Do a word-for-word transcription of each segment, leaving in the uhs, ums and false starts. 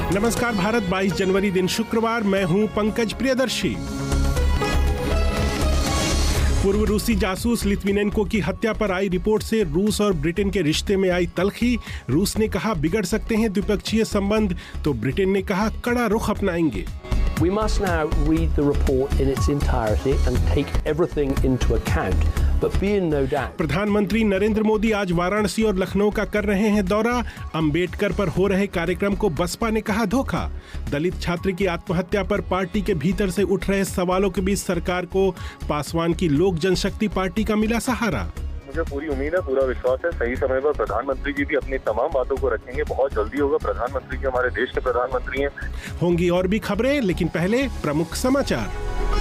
नमस्कार भारत, बाईस जनवरी दिन शुक्रवार, मैं हूं पंकज प्रियदर्शी। पूर्व रूसी जासूस लित्विनेंको की हत्या पर आई रिपोर्ट से रूस और ब्रिटेन के रिश्ते में आई तल्खी। रूस ने कहा बिगड़ सकते हैं द्विपक्षीय संबंध, तो ब्रिटेन ने कहा कड़ा रुख अपनाएंगे। We must now read the report in its entirety and take everything into account, but be in no doubt. प्रधानमंत्री नरेंद्र मोदी आज वाराणसी और लखनऊ का कर रहे हैं दौरा। अंबेडकर पर हो रहे कार्यक्रम को बसपा ने कहा धोखा। दलित छात्र की आत्महत्या पर पार्टी के भीतर से उठ रहे सवालों के बीच सरकार को पासवान की लोक जनशक्ति पार्टी का मिला सहारा। मुझे पूरी उम्मीद है, पूरा विश्वास है, सही समय पर प्रधानमंत्री जी भी अपनी तमाम बातों को रखेंगे। बहुत जल्दी होगा। प्रधानमंत्री जी हमारे देश के प्रधानमंत्री हैं। होंगी और भी खबरें, लेकिन पहले प्रमुख समाचार।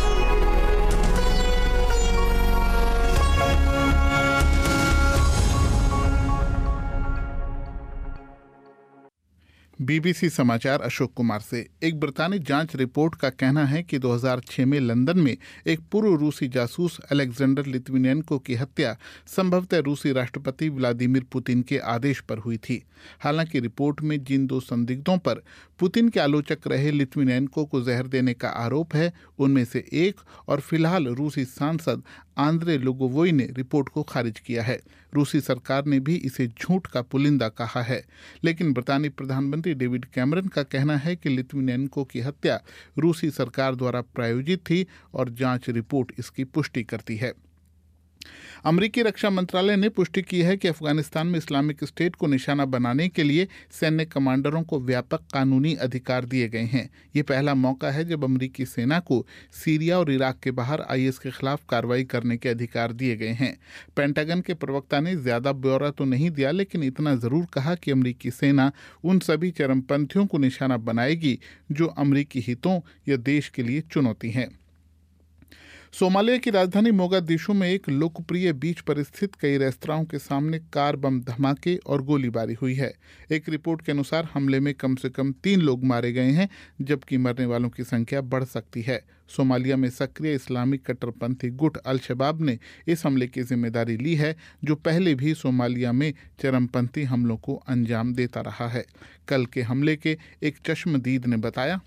बीबीसी समाचार अशोक कुमार से। एक ब्रितानी जांच रिपोर्ट का कहना है कि दो हज़ार छह में लंदन में एक पूर्व रूसी जासूस अलेक्जेंडर लित्विनेंको की हत्या संभवतः रूसी राष्ट्रपति व्लादिमीर पुतिन के आदेश पर हुई थी। हालांकि रिपोर्ट में जिन दो संदिग्धों पर पुतिन के आलोचक रहे लित्विनेंको को जहर देने का आरोप है, उनमें से एक और फिलहाल रूसी सांसद आंद्रे लुगोवोई ने रिपोर्ट को खारिज किया है। रूसी सरकार ने भी इसे झूठ का पुलिंदा कहा है, लेकिन ब्रितानी प्रधानमंत्री डेविड कैमरन का कहना है कि लित्विनेंको की हत्या रूसी सरकार द्वारा प्रायोजित थी और जांच रिपोर्ट इसकी पुष्टि करती है। अमेरिकी रक्षा मंत्रालय ने पुष्टि की है कि अफगानिस्तान में इस्लामिक स्टेट को निशाना बनाने के लिए सैन्य कमांडरों को व्यापक कानूनी अधिकार दिए गए हैं। ये पहला मौका है जब अमेरिकी सेना को सीरिया और इराक के बाहर आईएस के खिलाफ कार्रवाई करने के अधिकार दिए गए हैं। पेंटागन के प्रवक्ता ने ज्यादा ब्यौरा तो नहीं दिया, लेकिन इतना जरूर कहा कि अमेरिकी सेना उन सभी चरमपंथियों को निशाना बनाएगी जो अमेरिकी हितों या देश के लिए चुनौती हैं। सोमालिया की राजधानी मोगादिशु में एक लोकप्रिय बीच पर स्थित कई रेस्तराओं के सामने कार बम धमाके और गोलीबारी हुई है। एक रिपोर्ट के अनुसार हमले में कम से कम तीन लोग मारे गए हैं, जबकि मरने वालों की संख्या बढ़ सकती है। सोमालिया में सक्रिय इस्लामिक कट्टरपंथी गुट अल शबाब ने इस हमले की जिम्मेदारी ली है, जो पहले भी सोमालिया में चरमपंथी हमलों को अंजाम देता रहा है। कल के हमले के एक चश्मदीद ने बताया,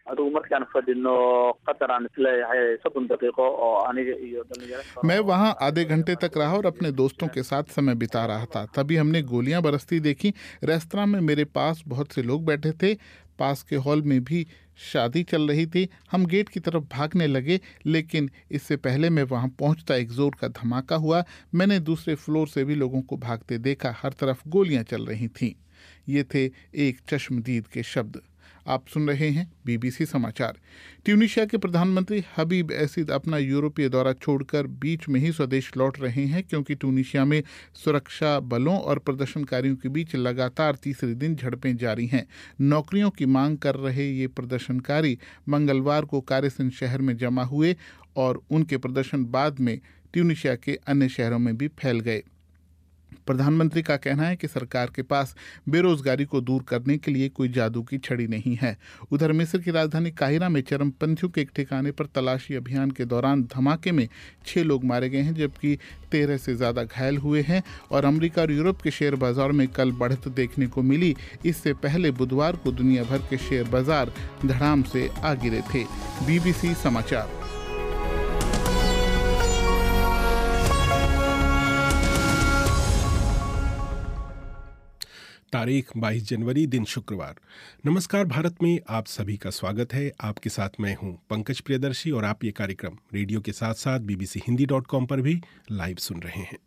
मैं वहां आधे घंटे तक रहा और अपने दोस्तों के साथ समय बिता रहा था। तभी हमने गोलियां बरसती देखी। रेस्तरां में मेरे पास बहुत से लोग बैठे थे। पास के हॉल में भी शादी चल रही थी। हम गेट की तरफ भागने लगे, लेकिन इससे पहले मैं वहां पहुंचता एक जोर का धमाका हुआ। मैंने दूसरे फ्लोर से भी लोगों को भागते देखा। हर तरफ गोलियां चल रही थीं। ये थे एक चश्मदीद के शब्द। आप सुन रहे हैं बीबीसी समाचार। ट्यूनीशिया के प्रधानमंत्री हबीब एसिद अपना यूरोपीय दौरा छोड़कर बीच में ही स्वदेश लौट रहे हैं, क्योंकि ट्यूनीशिया में सुरक्षा बलों और प्रदर्शनकारियों के बीच लगातार तीसरे दिन झड़पें जारी हैं। नौकरियों की मांग कर रहे ये प्रदर्शनकारी मंगलवार को कारेसन शहर में जमा हुए और उनके प्रदर्शन बाद में ट्यूनीशिया के अन्य शहरों में भी फैल गए। प्रधानमंत्री का कहना है कि सरकार के पास बेरोजगारी को दूर करने के लिए कोई जादू की छड़ी नहीं है। उधर मिस्र की राजधानी काहिरा में चरमपंथियों के एक ठिकाने पर तलाशी अभियान के दौरान धमाके में छह लोग मारे गए हैं, जबकि तेरह से ज्यादा घायल हुए हैं। और अमेरिका और यूरोप के शेयर बाजार में कल बढ़त देखने को मिली। इससे पहले बुधवार को दुनिया भर के शेयर बाजार धड़ाम से आ गिरे थे। बीबीसी समाचार। तारीख बाईस जनवरी दिन शुक्रवार। नमस्कार भारत में आप सभी का स्वागत है। आपके साथ मैं हूं पंकज प्रियदर्शी और आप ये कार्यक्रम रेडियो के साथ साथ बीबीसी हिंदी डॉट कॉम पर भी लाइव सुन रहे हैं।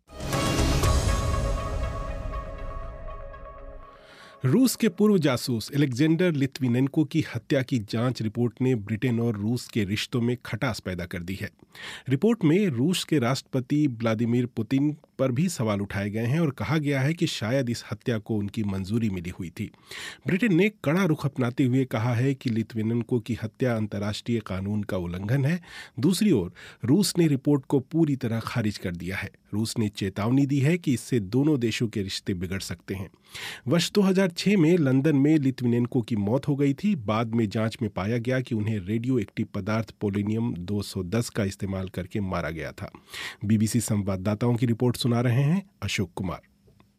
रूस के पूर्व जासूस अलेक्जेंडर लित्विनेंको की हत्या की जांच रिपोर्ट ने ब्रिटेन और रूस के रिश्तों में खटास पैदा कर दी है। रिपोर्ट में रूस के राष्ट्रपति व्लादिमीर पुतिन पर भी सवाल उठाए गए हैं और कहा गया है कि शायद इस हत्या को उनकी मंजूरी मिली हुई थी। ब्रिटेन ने कड़ा रुख अपनाते हुए कहा है कि लित्विनेंको की हत्या अंतर्राष्ट्रीय कानून का उल्लंघन है। दूसरी ओर रूस ने रिपोर्ट को पूरी तरह खारिज कर दिया है। रूस ने चेतावनी दी है कि इससे दोनों देशों के रिश्ते बिगड़ सकते हैं। वर्ष दो हज़ार छह में लंदन में लित्विनेंको की मौत हो गई थी। बाद में जांच में पाया गया कि उन्हें रेडियो एक्टिव पदार्थ पोलोनियम दो सौ दस का इस्तेमाल करके मारा गया था। बीबीसी संवाददाताओं की रिपोर्ट सुना रहे हैं अशोक कुमार।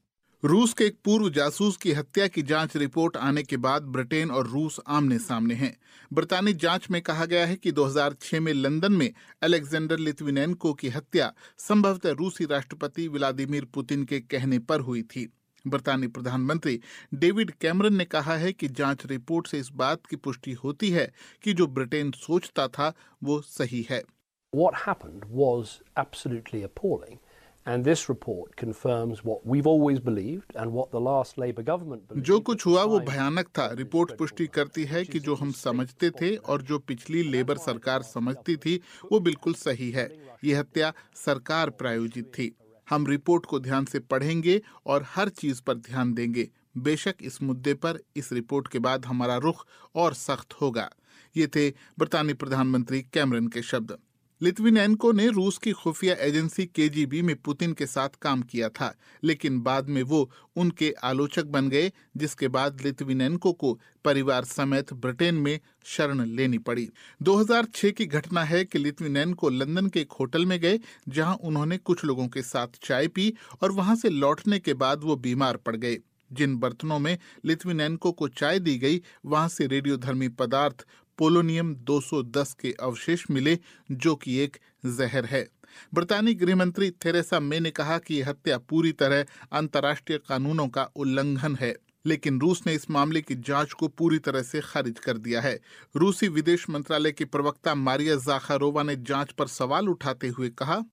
रूस के एक पूर्व जासूस की हत्या की जांच रिपोर्ट आने के बाद ब्रिटेन और रूस आमने सामने हैं। ब्रितानी जांच में कहा गया है कि दो हज़ार छह में लंदन में अलेक्जेंडर लित्विनेंको की हत्या संभवतः रूसी राष्ट्रपति व्लादिमीर पुतिन के कहने पर हुई थी। ब्रितानी प्रधानमंत्री डेविड कैमरन ने कहा है कि जांच रिपोर्ट से इस बात की पुष्टि होती है कि जो ब्रिटेन सोचता था वो सही है। What happened was absolutely appalling. And this report confirms what we've always believed and what the last Labour government believed. जो कुछ हुआ वो भयानक था। रिपोर्ट पुष्टि करती है कि जो हम समझते थे और जो पिछली लेबर सरकार समझती थी वो बिल्कुल सही है। ये हत्या सरकार प्रायोजित थी। हम रिपोर्ट को ध्यान से पढ़ेंगे और हर चीज पर ध्यान देंगे। बेशक इस मुद्दे पर इस रिपोर्ट के बाद हमारा रुख और सख्त होगा। ये थे ब्रितानी प्रधानमंत्री कैमरन के शब्द। लित्विनेंको ने रूस की खुफिया एजेंसी के जी बी में पुतिन के साथ काम किया था, लेकिन बाद में वो उनके आलोचक बन गए, जिसके बाद लित्विनेंको को परिवार समेत ब्रिटेन में शरण लेनी पड़ी। दो हज़ार छह की घटना है कि लित्विनेंको लंदन के एक होटल में गए, जहां उन्होंने कुछ लोगों के साथ चाय पी और वहां से लौटने के बाद वो बीमार पड़ गए। जिन बर्तनों में लित्विनेंको को चाय दी गई, वहां से रेडियोधर्मी पदार्थ पोलोनियम दो सौ दस के अवशेष मिले, जो कि एक जहर है। ब्रितानी गृह मंत्री थेरेसा मे ने कहा कि यह हत्या पूरी तरह अंतर्राष्ट्रीय कानूनों का उल्लंघन है, लेकिन रूस ने इस मामले की जांच को पूरी तरह से खारिज कर दिया है। रूसी विदेश मंत्रालय की प्रवक्ता मारिया जाखारोवा ने जांच पर सवाल उठाते हुए कहा,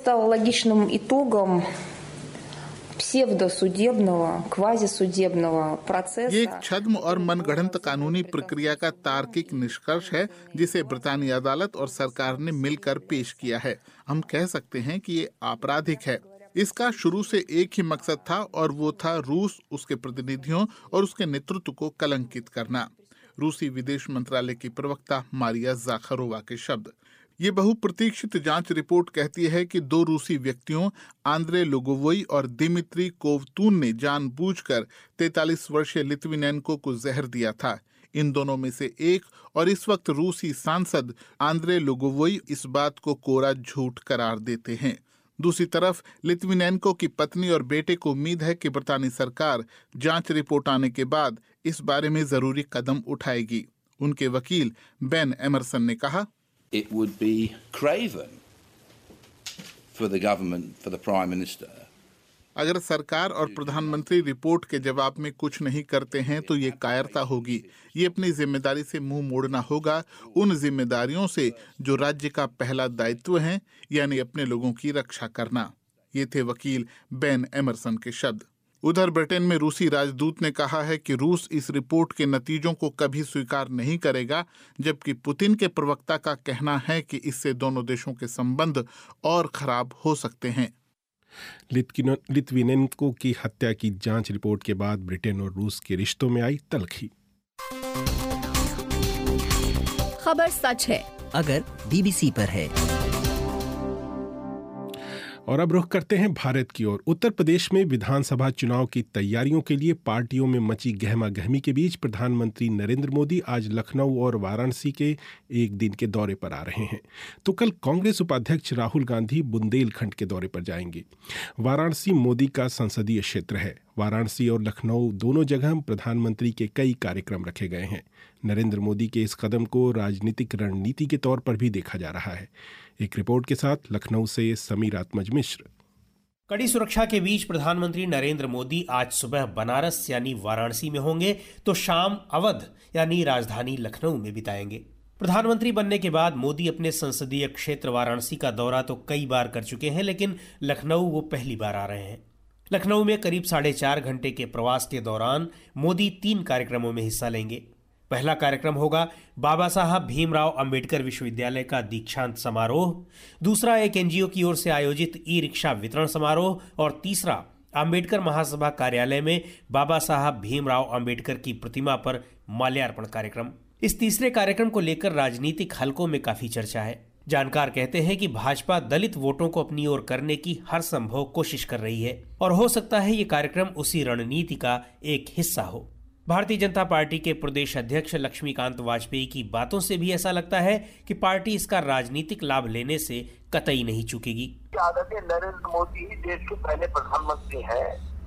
ये एक छद्म और मनगढ़ंत कानूनी प्रक्रिया का तार्किक निष्कर्ष है, जिसे ब्रितानी अदालत और सरकार ने मिलकर पेश किया है। हम कह सकते हैं कि ये आपराधिक है। इसका शुरू से एक ही मकसद था और वो था रूस, उसके प्रतिनिधियों और उसके नेतृत्व को कलंकित करना। रूसी विदेश मंत्रालय की प्रवक्ता मारिया जाखारोवा के शब्द। ये बहुप्रतीक्षित जांच रिपोर्ट कहती है कि दो रूसी व्यक्तियों आंद्रे लोगोवोई और दिमित्री कोवतून ने जानबूझकर तैंतालीस वर्षीय लित्विनेंको को जहर दिया था। इन दोनों में से एक और इस वक्त रूसी सांसद आंद्रे लोगोवोई इस बात को कोरा झूठ करार देते हैं। दूसरी तरफ लित्विनेंको की पत्नी और बेटे को उम्मीद है कि ब्रितानी सरकार जांच रिपोर्ट आने के बाद इस बारे में जरूरी कदम उठाएगी। उनके वकील बेन एमरसन ने कहा, It would be craven for the government, for the Prime Minister. अगर सरकार और प्रधानमंत्री रिपोर्ट के जवाब में कुछ नहीं करते हैं तो ये कायरता होगी। ये अपनी जिम्मेदारी से मुंह मोड़ना होगा, उन जिम्मेदारियों से जो राज्य का पहला दायित्व है, यानी अपने लोगों की रक्षा करना। ये थे वकील बेन एमरसन के शब्द। उधर ब्रिटेन में रूसी राजदूत ने कहा है कि रूस इस रिपोर्ट के नतीजों को कभी स्वीकार नहीं करेगा, जबकि पुतिन के प्रवक्ता का कहना है कि इससे दोनों देशों के संबंध और खराब हो सकते हैं। लित्विनेंको की हत्या की जांच रिपोर्ट के बाद ब्रिटेन और रूस के रिश्तों में आई तलखी। खबर सच है अगर बीबीसी पर है। और अब रुख करते हैं भारत की ओर। उत्तर प्रदेश में विधानसभा चुनाव की तैयारियों के लिए पार्टियों में मची गहमागहमी के बीच प्रधानमंत्री नरेंद्र मोदी आज लखनऊ और वाराणसी के एक दिन के दौरे पर आ रहे हैं, तो कल कांग्रेस उपाध्यक्ष राहुल गांधी बुंदेलखंड के दौरे पर जाएंगे। वाराणसी मोदी का संसदीय क्षेत्र है। वाराणसी और लखनऊ दोनों जगह प्रधानमंत्री के कई कार्यक्रम रखे गए हैं। नरेंद्र मोदी के इस कदम को राजनीतिक रणनीति के तौर पर भी देखा जा रहा है। एक रिपोर्ट के साथ लखनऊ से समीर आत्मज मिश्र। कड़ी सुरक्षा के बीच प्रधानमंत्री नरेंद्र मोदी आज सुबह बनारस यानी वाराणसी में होंगे, तो शाम अवध यानी राजधानी लखनऊ में बिताएंगे। प्रधानमंत्री बनने के बाद मोदी अपने संसदीय क्षेत्र वाराणसी का दौरा तो कई बार कर चुके हैं, लेकिन लखनऊ वो पहली बार आ रहे हैं। लखनऊ में करीब साढ़े चार घंटे के प्रवास के दौरान मोदी तीन कार्यक्रमों में हिस्सा लेंगे। पहला कार्यक्रम होगा बाबा साहब भीमराव अंबेडकर विश्वविद्यालय का दीक्षांत समारोह, दूसरा एक एनजीओ की ओर से आयोजित ई रिक्शा वितरण समारोह और तीसरा अंबेडकर महासभा कार्यालय में बाबा साहब भीमराव अंबेडकर की प्रतिमा पर माल्यार्पण कार्यक्रम। इस तीसरे कार्यक्रम को लेकर राजनीतिक हलकों में काफी चर्चा है। जानकार कहते हैं कि भाजपा दलित वोटों को अपनी ओर करने की हर संभव कोशिश कर रही है और हो सकता है ये कार्यक्रम उसी रणनीति का एक हिस्सा हो। भारतीय जनता पार्टी के प्रदेश अध्यक्ष लक्ष्मीकांत वाजपेयी की बातों से भी ऐसा लगता है कि पार्टी इसका राजनीतिक लाभ लेने से कतई नहीं चूकेगी। आदरणीय नरेंद्र मोदी देश के पहले प्रधानमंत्री हैं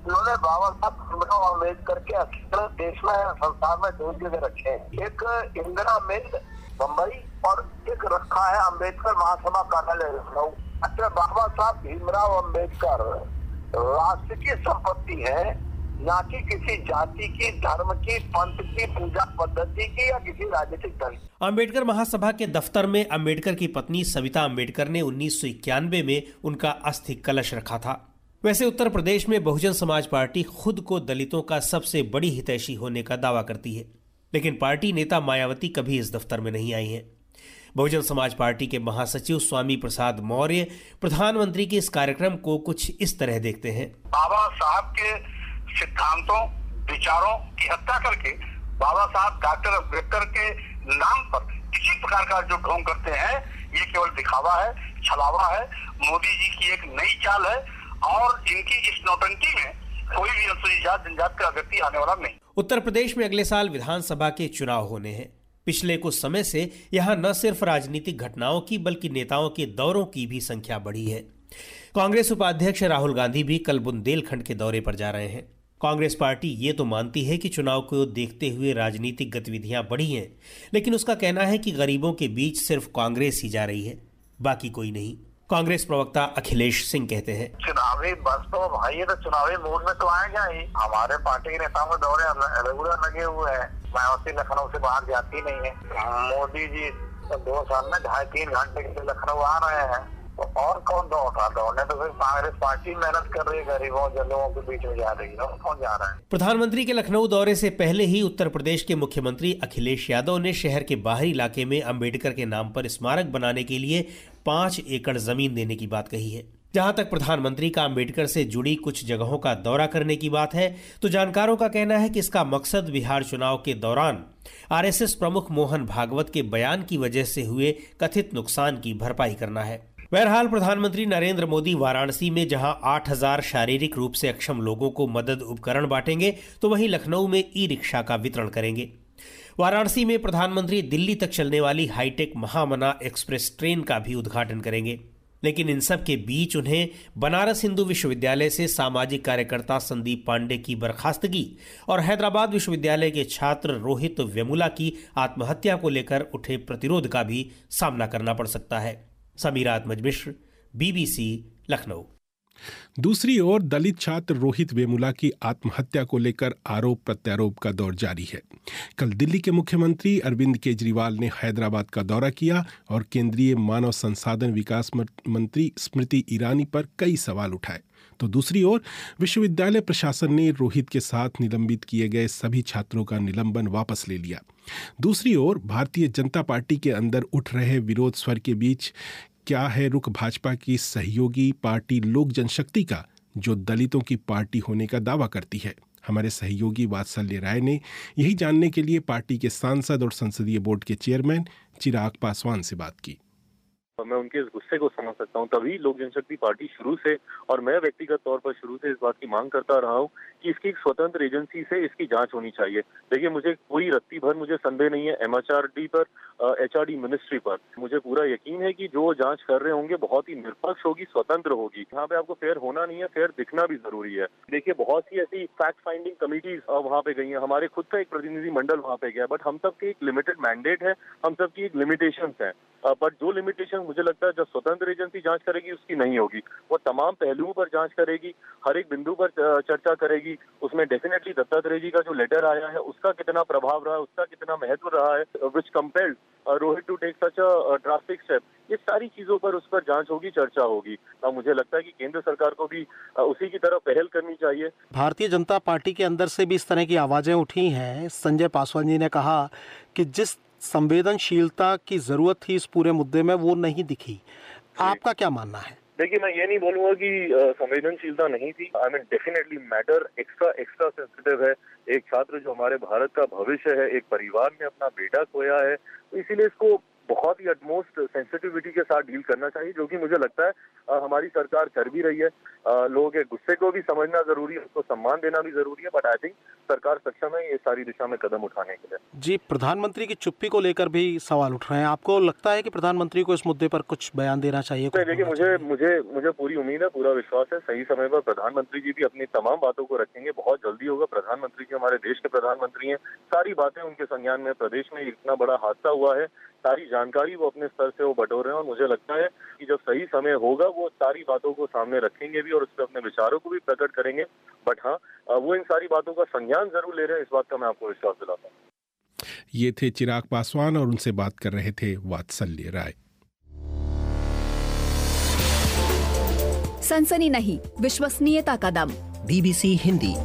उन्होंने बाबा साहब भीमराव अम्बेडकर के अकेले देश में संसार में दो जगह रखे हैं, एक इंदिरा मिल मुंबई और एक रखा है अम्बेडकर महासभा कार्यालय लखनऊ। अच्छा, बाबा साहब भीमराव अम्बेडकर राष्ट्र की संपत्ति है, ना कि किसी जाति की, धर्म की, पंथ की, पूजा पद्धति की या किसी राजनीतिक दल की। अम्बेडकर महासभा के दफ्तर में अम्बेडकर की पत्नी सविता अम्बेडकर ने उन्नीस सौ इक्यानवे में उनका अस्थि कलश रखा था। वैसे उत्तर प्रदेश में बहुजन समाज पार्टी खुद को दलितों का सबसे बड़ी हितैषी होने का दावा करती है, लेकिन पार्टी नेता मायावती कभी इस दफ्तर में नहीं आई हैं। बहुजन समाज पार्टी के महासचिव स्वामी प्रसाद मौर्य प्रधानमंत्री के इस कार्यक्रम को कुछ इस तरह देखते हैं। बाबा साहब के सिद्धांतों, विचारों की हत्या करके बाबा साहब डॉक्टर अम्बेडकर के नाम पर किसी प्रकार का जो ढोंग करते हैं, ये केवल दिखावा है, छलावा है, मोदी जी की एक नई चाल है और इनकी इस नौटंकी में कोई भी अनुसूचित जाति जनजाति का व्यक्ति आने वाला नहीं। उत्तर प्रदेश में अगले साल विधानसभा के चुनाव होने हैं। पिछले कुछ समय से यहाँ न सिर्फ राजनीतिक घटनाओं की बल्कि नेताओं के दौरों की भी संख्या बढ़ी है। कांग्रेस उपाध्यक्ष राहुल गांधी भी कल बुंदेलखंड के दौरे पर जा रहे हैं। कांग्रेस पार्टी ये तो मानती है कि चुनाव को देखते हुए राजनीतिक गतिविधियां बढ़ी हैं, लेकिन उसका कहना है कि गरीबों के बीच सिर्फ कांग्रेस ही जा रही है, बाकी कोई नहीं। कांग्रेस प्रवक्ता अखिलेश सिंह कहते हैं, चुनावी बस तो भाई ये तो चुनावी मूड में तो आएगा ही। हमारे पार्टी के नेताओं के दौरे रेगुलर लगे हुए हैं। मायावती लखनऊ से बाहर जाती नहीं है। मोदी जी तो दो साल में ढाई तीन घंटे के लिए लखनऊ आ रहे हैं, तो और कौन दौड़ दौड़ने तो फिर कांग्रेस पार्टी मेहनत कर रही है, गरीबों लोगों के बीच में जा रही है, कौन जा रहा है। प्रधानमंत्री के लखनऊ दौरे से पहले ही उत्तर प्रदेश के मुख्यमंत्री अखिलेश यादव ने शहर के बाहरी इलाके में अंबेडकर के नाम पर स्मारक बनाने के लिए पांच एकड़ जमीन देने की बात कही है। जहां तक प्रधानमंत्री का अंबेडकर से जुड़ी कुछ जगहों का दौरा करने की बात है, तो जानकारों का कहना है कि इसका मकसद बिहार चुनाव के दौरान आरएसएस प्रमुख मोहन भागवत के बयान की वजह से हुए कथित नुकसान की भरपाई करना है। बहरहाल प्रधानमंत्री नरेंद्र मोदी वाराणसी में जहां आठ हज़ार शारीरिक रूप से अक्षम लोगों को मदद उपकरण बांटेंगे, तो वहीं लखनऊ में ई रिक्शा का वितरण करेंगे। वाराणसी में प्रधानमंत्री दिल्ली तक चलने वाली हाईटेक महामना एक्सप्रेस ट्रेन का भी उद्घाटन करेंगे। लेकिन इन सब के बीच उन्हें बनारस हिंदू विश्वविद्यालय से सामाजिक कार्यकर्ता संदीप पांडे की बर्खास्तगी और हैदराबाद विश्वविद्यालय के छात्र रोहित वेमुला की आत्महत्या को लेकर उठे प्रतिरोध का भी सामना करना पड़ सकता है। समीरा आत्मज मिश्र, बीबीसी, लखनऊ। दूसरी ओर दलित छात्र रोहित वेमुला की आत्महत्या को लेकर आरोप प्रत्यारोप का दौर जारी है। कल दिल्ली के मुख्यमंत्री अरविंद केजरीवाल ने हैदराबाद का दौरा किया और केंद्रीय मानव संसाधन विकास मंत्री स्मृति ईरानी पर कई सवाल उठाए। तो दूसरी ओर विश्वविद्यालय प्रशासन ने रोहित के साथ निलंबित किए गए सभी छात्रों का निलंबन वापस ले लिया। दूसरी ओर भारतीय जनता पार्टी के अंदर उठ रहे विरोध स्वर के बीच क्या है रुख भाजपा की सहयोगी पार्टी लोक जनशक्ति का, जो दलितों की पार्टी होने का दावा करती है। हमारे सहयोगी वात्सल्य राय ने यही जानने के लिए पार्टी के सांसद और संसदीय बोर्ड के चेयरमैन चिराग पासवान से बात की। मैं उनके इस गुस्से को समझ सकता हूँ। तभी लोक जनशक्ति पार्टी शुरू से और मैं व्यक्तिगत तौर पर शुरू से इस बात की मांग करता रहा हूँ कि इसकी एक स्वतंत्र एजेंसी से इसकी जांच होनी चाहिए। देखिए, मुझे कोई रत्ती भर मुझे संदेह नहीं है एमएचआरडी पर, एचआरडी मिनिस्ट्री पर। मुझे पूरा यकीन है कि जो जांच कर रहे होंगे बहुत ही निष्पक्ष होगी, स्वतंत्र होगी। यहाँ पे आपको फेयर होना नहीं है, फेयर दिखना भी जरूरी है। देखिए, बहुत सी ऐसी फैक्ट फाइंडिंग कमिटीज वहाँ पे गई है, हमारे खुद का एक प्रतिनिधि मंडल वहाँ पे गया, बट हम सब के एक लिमिटेड मैंडेट है, हम सब की एक लिमिटेशंस है। बट जो लिमिटेशन मुझे लगता है जब स्वतंत्र एजेंसी जांच करेगी उसकी नहीं होगी। वो तमाम पहलुओं पर जांच करेगी, हर एक बिंदु पर चर्चा करेगी। उसमें डेफिनेटली दत्तात्रेय जी का जो लेटर आया है उसका कितना प्रभाव रहा है, उसका कितना महत्व रहा है, which compelled Rohit to take such a drastic step. ये सारी चीजों पर उस पर जांच होगी, चर्चा होगी। अब मुझे लगता है कि केंद्र सरकार को भी उसी की तरफ पहल करनी चाहिए। भारतीय जनता पार्टी के अंदर से भी इस तरह की आवाजें उठी हैं। संजय पासवान जी ने कहा कि जिस संवेदनशीलता की जरूरत थी इस पूरे मुद्दे में वो नहीं दिखी। आपका क्या मानना है? देखिए, मैं ये नहीं बोलूंगा कि संवेदनशीलता नहीं थी। I mean definitely matter extra extra sensitive है। एक छात्र जो हमारे भारत का भविष्य है, एक परिवार ने अपना बेटा खोया है, तो इसीलिए इसको बहुत ही अटमोस्ट सेंसिटिविटी के साथ डील करना चाहिए, जो कि मुझे लगता है आ, हमारी सरकार कर भी रही है। आ, लोगों के गुस्से को भी समझना जरूरी है, उसको सम्मान देना भी जरूरी है, बट आई थिंक सरकार सक्षम है ये सारी दिशा में कदम उठाने के लिए। जी, प्रधानमंत्री की चुप्पी को लेकर भी सवाल उठ रहे हैं, आपको लगता है कि प्रधानमंत्री को इस मुद्दे पर कुछ बयान देना चाहिए? देखिए, मुझे मुझे मुझे पूरी उम्मीद है, पूरा विश्वास है, सही समय पर प्रधानमंत्री जी भी अपनी तमाम बातों को रखेंगे। बहुत जल्दी होगा। प्रधानमंत्री जी हमारे देश के प्रधानमंत्री हैं, सारी बातें उनके संज्ञान में। प्रदेश में इतना बड़ा हादसा हुआ है, सारी जानकारी वो अपने स्तर से वो बटोर रहे हैं, और मुझे लगता है कि जब सही समय होगा वो सारी बातों को सामने रखेंगे भी और उस पर अपने विचारों को भी प्रकट करेंगे। बट हाँ, वो इन सारी बातों का संज्ञान जरूर ले रहे हैं, इस बात का मैं आपको विश्वास दिलाता हूँ। ये थे चिराग पासवान और उनसे बात कर रहे थे वात्सल्य राय। सनसनी नहीं, विश्वसनीयता का दम। बीबीसी हिंदी।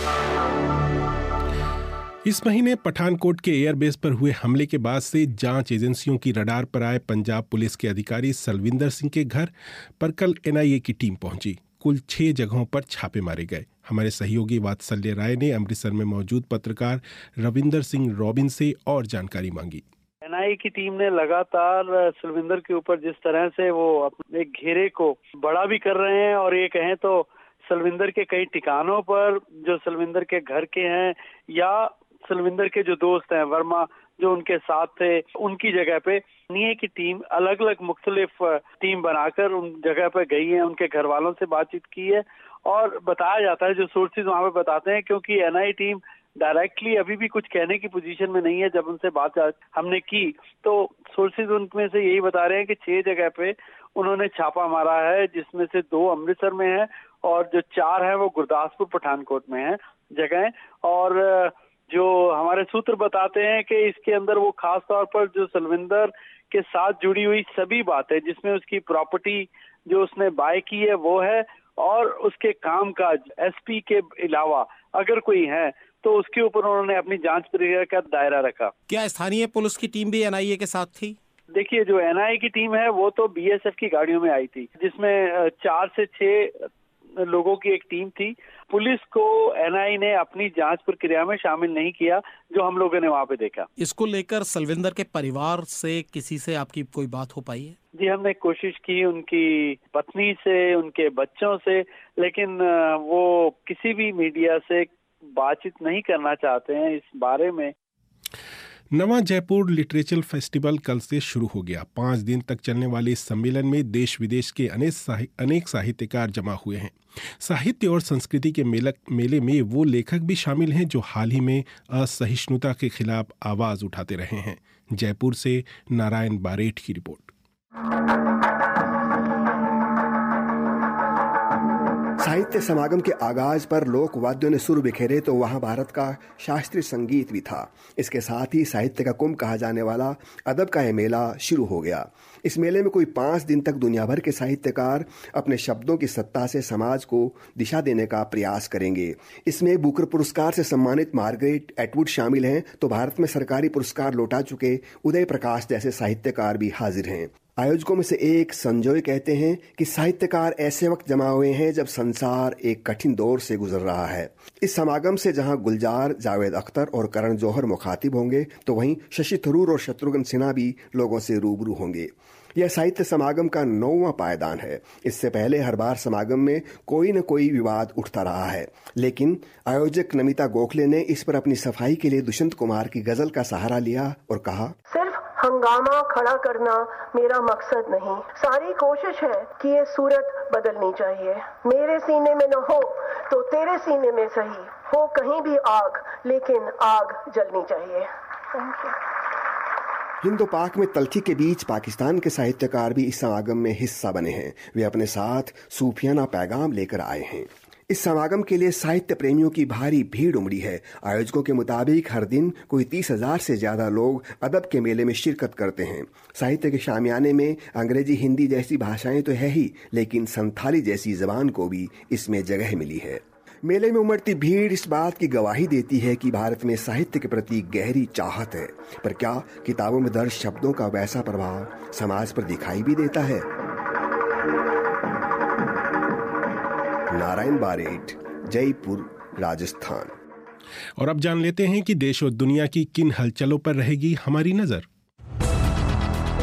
इस महीने पठानकोट के एयरबेस पर हुए हमले के बाद से जांच एजेंसियों की रडार पर आए पंजाब पुलिस के अधिकारी सलविंदर सिंह के घर पर कल एनआईए की टीम पहुंची। कुल छह जगहों पर छापे मारे गए। हमारे सहयोगी वात्सल्य राय ने अमृतसर में मौजूद पत्रकार रविंदर सिंह रॉबिन से और जानकारी मांगी। एनआईए की टीम ने लगातार सलविंदर के ऊपर जिस तरह से वो अपने घेरे को बड़ा भी कर रहे हैं, और ये कहें तो सलविंदर के कई ठिकानों पर जो सलविंदर के घर के हैं या सलविंदर के जो दोस्त हैं वर्मा जो उनके साथ थे, उनकी जगह पे एनआईए की टीम अलग अलग मुख्तलिफ टीम बनाकर उन जगह पे गई है, उनके घर वालों से बातचीत की है। और बताया जाता है, जो सोर्सेज वहाँ पे बताते हैं, क्योंकि एनआईए टीम डायरेक्टली अभी भी कुछ कहने की पोजीशन में नहीं है। जब उनसे बात हमने की तो सोर्सेज उनमें से यही बता रहे हैं कि छह जगह पे उन्होंने छापा मारा है, जिसमें से दो अमृतसर में है और जो चार है वो गुरदासपुर पठानकोट में है जगह। और जो हमारे सूत्र बताते हैं कि इसके अंदर वो खास तौर पर जो सलविंदर के साथ जुड़ी हुई सभी बातें, जिसमें उसकी प्रॉपर्टी जो उसने बाय की है वो है, और उसके कामकाज एसपी के अलावा अगर कोई है तो उसके ऊपर उन्होंने अपनी जांच प्रक्रिया का दायरा रखा। क्या स्थानीय पुलिस की टीम भी एनआईए के साथ थी? देखिए, जो एनआईए की टीम है वो तो बीएसएफ की गाड़ियों में आई थी, जिसमें चार से छह लोगों की एक टीम थी। पुलिस को एनआईए ने अपनी जांच प्रक्रिया में शामिल नहीं किया, जो हम लोगों ने वहाँ पे देखा। इसको लेकर सलविंदर के परिवार से किसी से आपकी कोई बात हो पाई है? जी, हमने कोशिश की उनकी पत्नी से, उनके बच्चों से, लेकिन वो किसी भी मीडिया से बातचीत नहीं करना चाहते हैं इस बारे में। नवा जयपुर लिटरेचर फेस्टिवल कल से शुरू हो गया। पाँच दिन तक चलने वाले इस सम्मेलन में देश विदेश के अनेक साहि, अनेक साहित्यकार जमा हुए हैं। साहित्य और संस्कृति के मेलक, मेले में वो लेखक भी शामिल हैं जो हाल ही में असहिष्णुता के खिलाफ आवाज उठाते रहे हैं। जयपुर से नारायण बारेठ की रिपोर्ट। साहित्य समागम के आगाज पर लोक वाद्यों ने सुर बिखेरे तो वहां भारत का शास्त्रीय संगीत भी था। इसके साथ ही साहित्य का कुंभ कहा जाने वाला अदब का यह मेला शुरू हो गया। इस मेले में कोई पांच दिन तक दुनिया भर के साहित्यकार अपने शब्दों की सत्ता से समाज को दिशा देने का प्रयास करेंगे। इसमें बुकर पुरस्कार से सम्मानित मार्गरेट एटवुड शामिल हैं, तो भारत में सरकारी पुरस्कार लौटा चुके उदय प्रकाश जैसे साहित्यकार भी हाजिर हैं। आयोजकों में से एक संजय कहते हैं कि साहित्यकार ऐसे वक्त जमा हुए हैं जब संसार एक कठिन दौर से गुजर रहा है। इस समागम से जहां गुलजार, जावेद अख्तर और करण जौहर मुखातिब होंगे, तो वहीं शशि थरूर और शत्रुघ्न सिन्हा भी लोगों से रूबरू होंगे। यह साहित्य समागम का नौवां पायदान है। इससे पहले हर बार समागम में कोई न कोई विवाद उठता रहा है, लेकिन आयोजक नमिता गोखले ने इस पर अपनी सफाई के लिए दुष्यंत कुमार की गजल का सहारा लिया और कहा, सिर्फ हंगामा खड़ा करना मेरा मकसद नहीं, सारी कोशिश है कि ये सूरत बदलनी चाहिए। मेरे सीने में न हो तो तेरे सीने में सही हो, कहीं भी आग लेकिन आग जलनी चाहिए। Thank you. हिंदो पाक में तल्खी के बीच पाकिस्तान के साहित्यकार भी इस समागम में हिस्सा बने हैं। वे अपने साथ सूफियाना पैगाम लेकर आए हैं। इस समागम के लिए साहित्य प्रेमियों की भारी भीड़ उमड़ी है। आयोजकों के मुताबिक हर दिन कोई तीस हजार से ज्यादा लोग अदब के मेले में शिरकत करते हैं। साहित्य के शामियाने में अंग्रेजी, हिंदी जैसी भाषाएं तो है ही, लेकिन संथाली जैसी जबान को भी इसमें जगह मिली है। मेले में उमड़ती भीड़ इस बात की गवाही देती है कि भारत में साहित्य के प्रति गहरी चाहत है, पर क्या किताबों में दर्ज शब्दों का वैसा प्रभाव समाज पर दिखाई भी देता है? नारायण बारेठ, जयपुर, राजस्थान। और अब जान लेते हैं कि देश और दुनिया की किन हलचलों पर रहेगी हमारी नजर।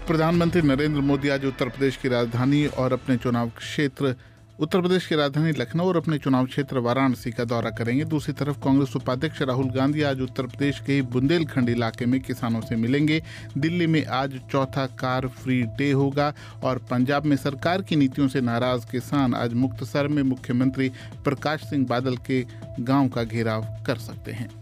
प्रधानमंत्री नरेंद्र मोदी आज उत्तर प्रदेश की राजधानी और अपने चुनाव क्षेत्र उत्तर प्रदेश की राजधानी लखनऊ और अपने चुनाव क्षेत्र वाराणसी का दौरा करेंगे। दूसरी तरफ कांग्रेस उपाध्यक्ष राहुल गांधी आज उत्तर प्रदेश के बुंदेलखंड इलाके में किसानों से मिलेंगे। दिल्ली में आज चौथा कार फ्री डे होगा और पंजाब में सरकार की नीतियों से नाराज किसान आज मुक्तसर में मुख्यमंत्री प्रकाश सिंह बादल के गांव का घेराव कर सकते हैं।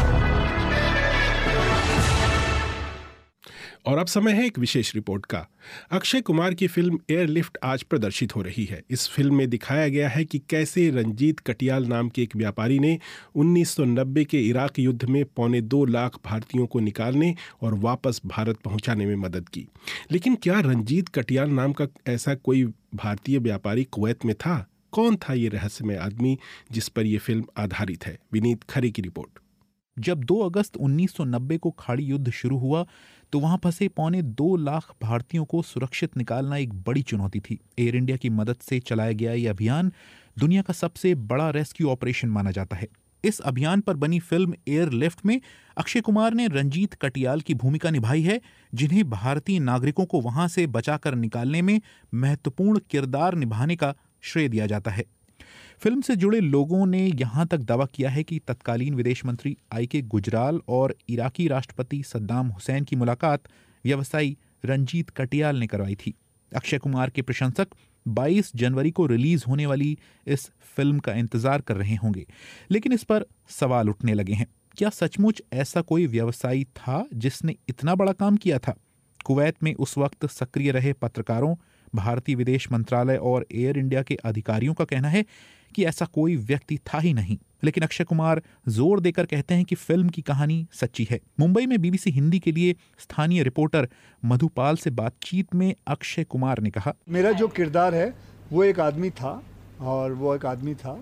और अब समय है एक विशेष रिपोर्ट का। अक्षय कुमार की फिल्म एयरलिफ्ट आज प्रदर्शित हो रही है। इस फिल्म में दिखाया गया है कि कैसे रंजीत कटियाल नाम के एक व्यापारी ने उन्नीस सौ नब्बे के इराक युद्ध में पौने दो लाख भारतीयों को निकालने और वापस भारत पहुंचाने में मदद की। लेकिन क्या रंजीत कटियाल नाम का ऐसा कोई भारतीय व्यापारी कुवैत में था? कौन था ये रहस्यमय आदमी जिस पर यह फिल्म आधारित है? विनीत खरे की रिपोर्ट। जब दो अगस्त उन्नीस सौ नब्बे को खाड़ी युद्ध शुरू हुआ तो वहां फंसे पौने दो लाख भारतीयों को सुरक्षित निकालना एक बड़ी चुनौती थी। एयर इंडिया की मदद से चलाया गया यह अभियान दुनिया का सबसे बड़ा रेस्क्यू ऑपरेशन माना जाता है। इस अभियान पर बनी फिल्म एयरलिफ्ट में अक्षय कुमार ने रंजीत कटियाल की भूमिका निभाई है, जिन्हें भारतीय नागरिकों को वहां से बचाकर निकालने में महत्वपूर्ण किरदार निभाने का श्रेय दिया जाता है। फिल्म से जुड़े लोगों ने यहां तक दावा किया है कि तत्कालीन विदेश मंत्री आई के गुजराल और इराकी राष्ट्रपति सद्दाम हुसैन की मुलाकात व्यवसायी रंजीत कटियाल ने करवाई थी। अक्षय कुमार के प्रशंसक बाईस जनवरी को रिलीज होने वाली इस फिल्म का इंतजार कर रहे होंगे, लेकिन इस पर सवाल उठने लगे हैं। क्या सचमुच ऐसा कोई व्यवसायी था जिसने इतना बड़ा काम किया था? कुवैत में उस वक्त सक्रिय रहे पत्रकारों, भारतीय विदेश मंत्रालय और एयर इंडिया के अधिकारियों का कहना है कि ऐसा कोई व्यक्ति था ही नहीं। लेकिन अक्षय कुमार जोर देकर कहते हैं कि फिल्म की कहानी सच्ची है। मुंबई में बीबीसी हिंदी के लिए स्थानीय रिपोर्टर मधुपाल से बातचीत में अक्षय कुमार ने कहा, मेरा जो किरदार है वो एक आदमी था और वो एक आदमी था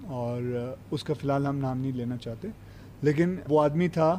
और उसका फिलहाल हम नाम नहीं लेना चाहते, लेकिन वो आदमी था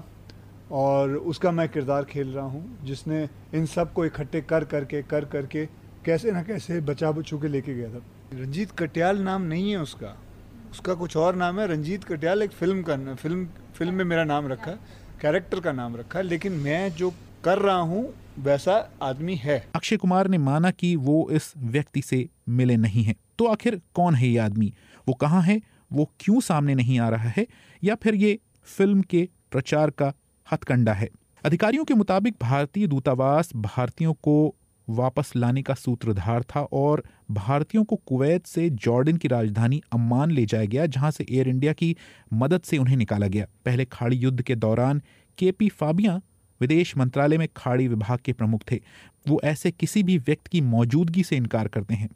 और उसका मैं किरदार खेल रहा हूँ जिसने इन सब को इकट्ठे कर करके कर करके कैसे ना कैसे बचा बचू के लेके गया था। रंजीत कटियाल नाम नहीं है उसका, उसका कुछ और नाम है। रंजीत कटियाल एक फिल्म का फिल्म फिल्म में मेरा नाम रखा है, कैरेक्टर का नाम रखा है, लेकिन मैं जो कर रहा हूँ वैसा आदमी है। अक्षय कुमार ने माना कि वो इस व्यक्ति से मिले नहीं हैं। तो आखिर कौन है ये आदमी? वो कहाँ है? वो क्यों सामने नहीं आ रहा है? या फिर ये फिल्म के प्रचार का हथकंडा है? अधिकारियों के मुताबिक भारतीय दूतावास भारतीयों को वापस लाने का सूत्रधार था और भारतीयों को कुवैत से जॉर्डन की राजधानी अम्मान ले जाया गया, जहां से एयर इंडिया की मदद से उन्हें निकाला गया। पहले खाड़ी युद्ध के दौरान केपी फाबिया विदेश मंत्रालय में खाड़ी विभाग के प्रमुख थे। वो ऐसे किसी भी व्यक्ति की मौजूदगी से इनकार करते हैं।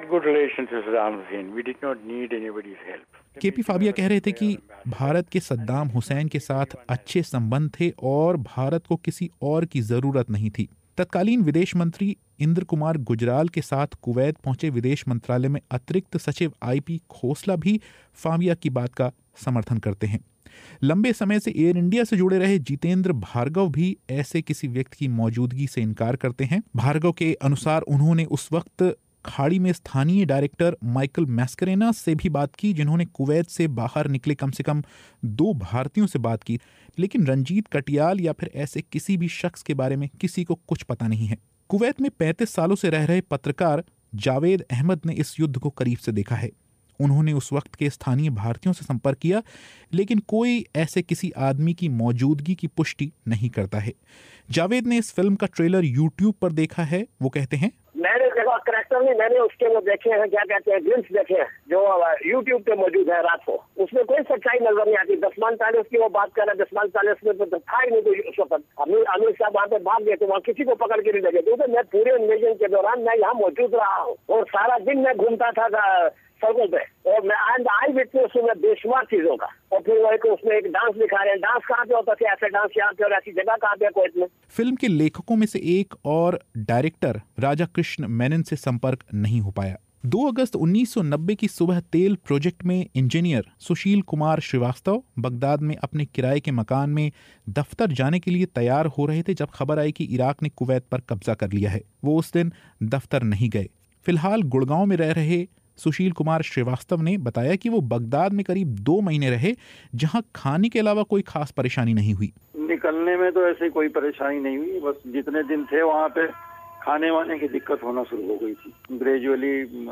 केपी फाबिया कह रहे थे कि भारत के सद्दाम हुसैन के साथ अच्छे संबंध थे और भारत को किसी और की जरूरत नहीं थी। तत्कालीन विदेश मंत्री इंद्र कुमार गुजराल के साथ कुवैत पहुंचे विदेश मंत्रालय में अतिरिक्त सचिव आईपी खोसला भी फाबिया की बात का समर्थन करते हैं। लंबे समय से एयर इंडिया से जुड़े रहे जितेंद्र भार्गव भी ऐसे किसी व्यक्ति की मौजूदगी से इनकार करते हैं। भार्गव के अनुसार उन्होंने उस वक्त खाड़ी में स्थानीय डायरेक्टर माइकल मैस्करेना से भी बात की, जिन्होंने कुवैत से बाहर निकले कम से कम दो भारतीयों से बात की, लेकिन रंजीत कटियाल या फिर ऐसे किसी भी शख्स के बारे में किसी को कुछ पता नहीं है। कुवैत में पैंतीस सालों से रह रहे पत्रकार जावेद अहमद ने इस युद्ध को करीब से देखा है। उन्होंने उस वक्त के स्थानीय भारतीयों से संपर्क किया, लेकिन कोई ऐसे किसी आदमी की मौजूदगी की पुष्टि नहीं करता है। जावेद ने इस फिल्म का ट्रेलर यूट्यूब पर देखा है। वो कहते हैं, मैंने देखा करेक्टर नहीं, मैंने उसके वो देखे हैं, क्या कहते हैं, ग्लिम्स देखे हैं जो यूट्यूब पे मौजूद है रात को। उसमें कोई सच्चाई नजर नहीं आती। दसमान पैलेस की वो बात कर रहे हैं, दसमान पैलेस में तो था ही नहीं कोई उस वक्त। अमीर अमीर साहब वहाँ पे भाग गए तो वहाँ किसी को पकड़ के नहीं लगे। तो मैं पूरे इन्वेजन के दौरान मैं यहाँ मौजूद रहा हूँ और सारा दिन मैं घूमता था सड़कों पे और मैं आई विटनेस हूँ बेशुमार चीजों का। और फिर वही को उसमें एक डांस दिखा रहे हैं, डांस कहाँ पे होता था, ऐसे डांस यहाँ पे और ऐसी जगह कहाँ पे कोई में। फिल्म के लेखकों में से एक और डायरेक्टर राजा कृष्ण मेनन से संपर्क नहीं हो पाया। दो अगस्त उन्नीस सौ नब्बे की सुबह तेल प्रोजेक्ट में इंजीनियर सुशील कुमार श्रीवास्तव बगदाद में अपने किराए के मकान में दफ्तर जाने के लिए तैयार हो रहे थे जब खबर आई कि इराक ने कुवैत पर कब्जा कर लिया है। वो उस दिन दफ्तर नहीं गए। फिलहाल गुड़गांव में रह रहे सुशील कुमार श्रीवास्तव ने बताया कि वो बगदाद में करीब दो महीने रहे, जहां खाने के अलावा कोई खास परेशानी नहीं हुई। निकलने में तो ऐसे कोई परेशानी नहीं हुई, बस जितने दिन थे वहाँ पे खाने वाने की दिक्कत होना शुरू हो गई थी। ग्रेजुअली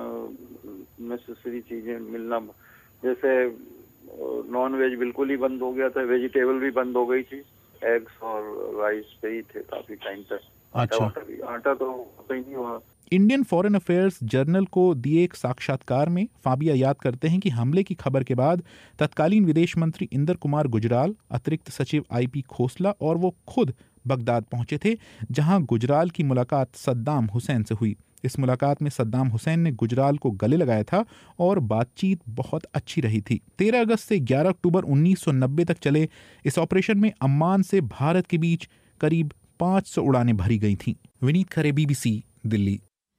नेसेसरी चीजें मिलना, जैसे नॉन वेज बिल्कुल ही बंद हो गया था, वेजिटेबल भी बंद हो गई थी, एग्स और राइस पे ही थे काफी टाइम तक। अच्छा। आटा भी, आटा तो होता ही नहीं हुआ। इंडियन फॉरेन अफेयर्स जर्नल को दिए एक साक्षात्कार में फाबिया याद करते हैं कि हमले की खबर के बाद तत्कालीन विदेश मंत्री इंदर कुमार गुजराल, अतिरिक्त सचिव आईपी खोसला और वो खुद बगदाद पहुंचे थे, जहां गुजराल की मुलाकात सद्दाम हुसैन से हुई। इस मुलाकात में सद्दाम हुसैन ने गुजराल को गले लगाया था और बातचीत बहुत अच्छी रही थी। तेरह अगस्त से ग्यारह अक्टूबर उन्नीस सौ नब्बे तक चले इस ऑपरेशन में अम्मान से भारत के बीच करीब पाँच सौ उड़ानें भरी गई थीं। विनीत खरे, बीबीसी, दिल्ली।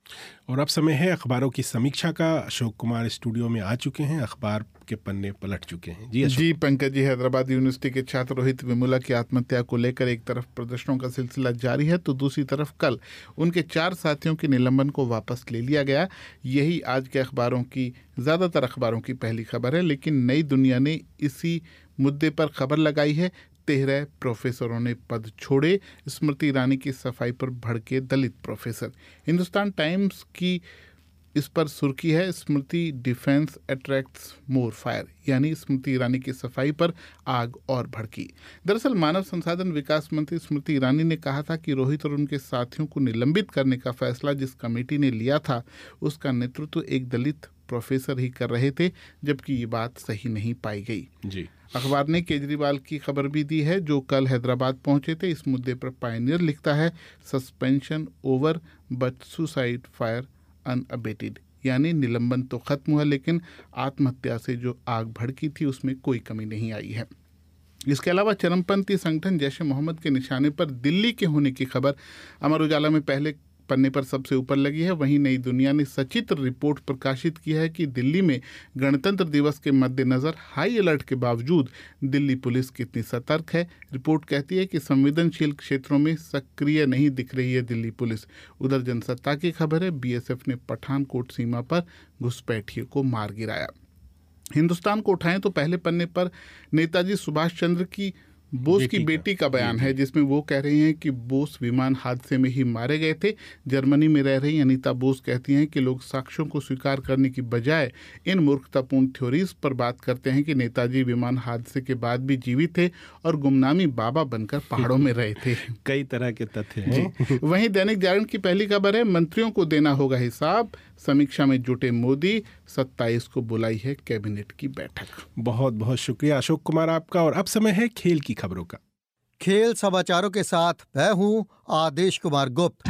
और अब समय है अखबारों की समीक्षा का। अशोक कुमार स्टूडियो में आ चुके हैं, अखबार के पन्ने पलट चुके हैं। जी जी पंकज जी, हैदराबाद यूनिवर्सिटी के छात्र रोहित वेमुला की आत्महत्या को लेकर एक तरफ प्रदर्शनों का सिलसिला जारी है तो दूसरी तरफ कल उनके चार साथियों के निलंबन को वापस ले लिया गया। यही आज के अखबारों की, ज़्यादातर अखबारों की पहली खबर है, लेकिन नई दुनिया ने इसी मुद्दे पर खबर लगाई है। तेरह प्रोफेसरों ने पद छोड़े, स्मृति ईरानी की सफाई पर भड़के दलित प्रोफेसर। हिंदुस्तान टाइम्स की इस पर सुर्खी है, Smriti defence attracts more fire, यानी स्मृति ईरानी की सफाई पर आग और भड़की। दरअसल मानव संसाधन विकास मंत्री स्मृति ईरानी ने कहा था कि रोहित और उनके साथियों को निलंबित करने का फैसला जिस कमेटी ने लिया था उसका नेतृत्व एक दलित प्रोफेसर ही कर रहे थे, जबकि ये बात सही नहीं पाई गई। जी। अखबार ने केजरीवाल की खबर भी दी है, जो कल हैदराबाद पहुंचे थे। इस मुद्दे पर पायनियर लिखता है, suspension over but suicide fire unabated, यानी निलंबन तो खत्म हुआ लेकिन आत्महत्या से जो आग भड़की थी उसमें कोई कमी नहीं आई है। इसके अलावा चरमपंथी संगठन जैश ए मोहम्मद के निशाने पर दिल्ली के होने की खबर अमर उजाला में पहले पन्ने पर सबसे ऊपर लगी है। वहीं नई दुनिया ने सचित्र रिपोर्ट प्रकाशित की है कि दिल्ली में गणतंत्र दिवस के मद्देनजर हाई अलर्ट के बावजूद दिल्ली पुलिस कितनी सतर्क है। रिपोर्ट कहती है कि संवेदनशील क्षेत्रों में सक्रिय नहीं दिख रही है दिल्ली पुलिस। उधर जनसत्ता की खबर है, बीएसएफ ने पठानकोट सीमा पर घुसपैठियों को मार गिराया। हिंदुस्तान को उठाएं तो पहले पन्ने पर नेताजी सुभाष चंद्र की बोस की बेटी का बयान है, जिसमें वो कह रही हैं कि बोस विमान हादसे में ही मारे गए थे। जर्मनी में रह रही अनीता बोस कहती हैं कि लोग साक्ष्यों को स्वीकार करने की बजाय इन मूर्खतापूर्ण थ्योरीज पर बात करते हैं कि नेताजी विमान हादसे के बाद भी जीवित थे और गुमनामी बाबा बनकर पहाड़ों में रहे थे। कई तरह के तथ्य हैं। वहीं दैनिक जागरण की पहली खबर है, मंत्रियों को देना होगा हिसाब, समीक्षा में जुटे मोदी, सत्ताईस को बुलाई है कैबिनेट की बैठक। बहुत बहुत शुक्रिया अशोक कुमार आपका। और अब समय है खेल की खबरों का। खेल समाचारों के साथ मैं हूं आदेश कुमार गुप्त।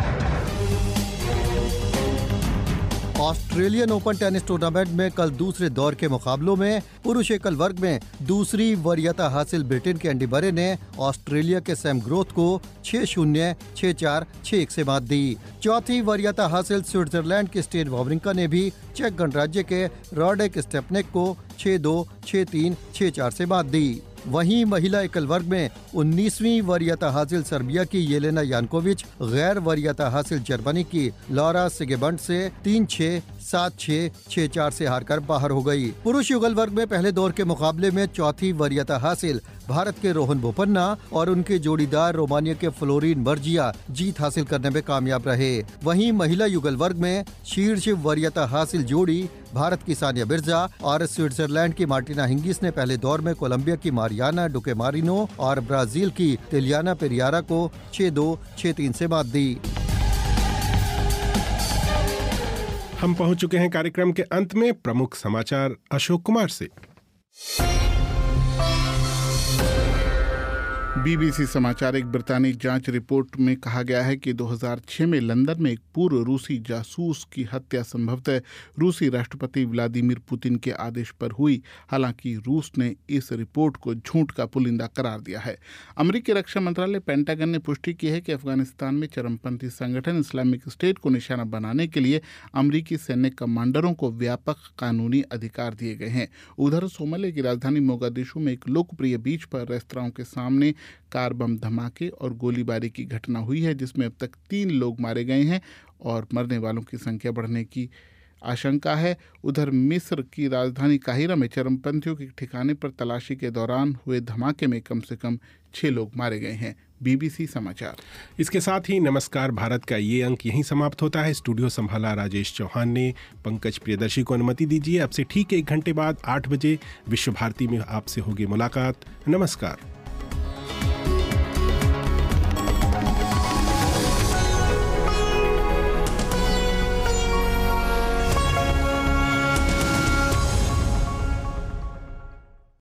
ऑस्ट्रेलियन ओपन टेनिस टूर्नामेंट में कल दूसरे दौर के मुकाबलों में पुरुष एकल वर्ग में दूसरी वरीयता हासिल ब्रिटेन के एंडी मरे ने ऑस्ट्रेलिया के सैम ग्रोथ को छह शून्य, छह चार, छह एक से मात दी। चौथी वरीयता हासिल स्विट्जरलैंड के स्टेन वावरिंका ने भी चेक गणराज्य के रॉडेक स्टेपनेक को छह दो, छह तीन, छह चार से मात दी। वहीं महिला एकल वर्ग में उन्नीसवीं वरीयता हासिल सर्बिया की येलेना यानकोविच गैर वरीयता हासिल जर्मनी की लॉरा सिगेबंड से तीन छह, सात छह, छह चार से हारकर बाहर हो गई। पुरुष युगल वर्ग में पहले दौर के मुकाबले में चौथी वरीयता हासिल भारत के रोहन बोपन्ना और उनके जोड़ीदार रोमानिया के फ्लोरिन मर्जिया जीत हासिल करने में कामयाब रहे। वहीं महिला युगल वर्ग में शीर्ष वरीयता हासिल जोड़ी भारत की सानिया मिर्जा और स्विट्जरलैंड की मार्टिना हिंगिस ने पहले दौर में कोलंबिया की मारियाना डुके मारिनो और ब्राजील की टिलियाना पेरियारा को छह दो, छह तीन से मात दी। हम पहुंच चुके हैं कार्यक्रम के अंत में। प्रमुख समाचार अशोक कुमार से। बीबीसी समाचार। एक ब्रितानी जांच रिपोर्ट में कहा गया है कि दो हज़ार छह में लंदन में एक पूर्व रूसी जासूस की हत्या संभवतः रूसी राष्ट्रपति व्लादिमीर पुतिन के आदेश पर हुई। हालांकि रूस ने इस रिपोर्ट को झूठ का पुलिंदा करार दिया है। अमेरिकी रक्षा मंत्रालय पेंटागन ने पुष्टि की है कि अफगानिस्तान में चरमपंथी संगठन इस्लामिक स्टेट को निशाना बनाने के लिए अमेरिकी सैन्य कमांडरों को व्यापक कानूनी अधिकार दिए गए हैं। उधर सोमालिया की राजधानी मोगादिशु में एक लोकप्रिय बीच पर रेस्तरां के सामने कार बम धमाके और गोलीबारी की घटना हुई है, जिसमें अब तक तीन लोग मारे गए हैं और मरने वालों की संख्या बढ़ने की आशंका है। उधर मिस्र की राजधानी काहिरा में चरमपंथियों के ठिकाने पर तलाशी के दौरान हुए धमाके में कम से कम छह लोग मारे गए हैं। बीबीसी समाचार। इसके साथ ही नमस्कार भारत का ये अंक यहीं समाप्त होता है। स्टूडियो संभाला राजेश चौहान ने। पंकज प्रियदर्शी को अनुमति दीजिए। अब से ठीक एक घंटे बाद आठ बजे विश्व भारती में आपसे होगी मुलाकात। नमस्कार।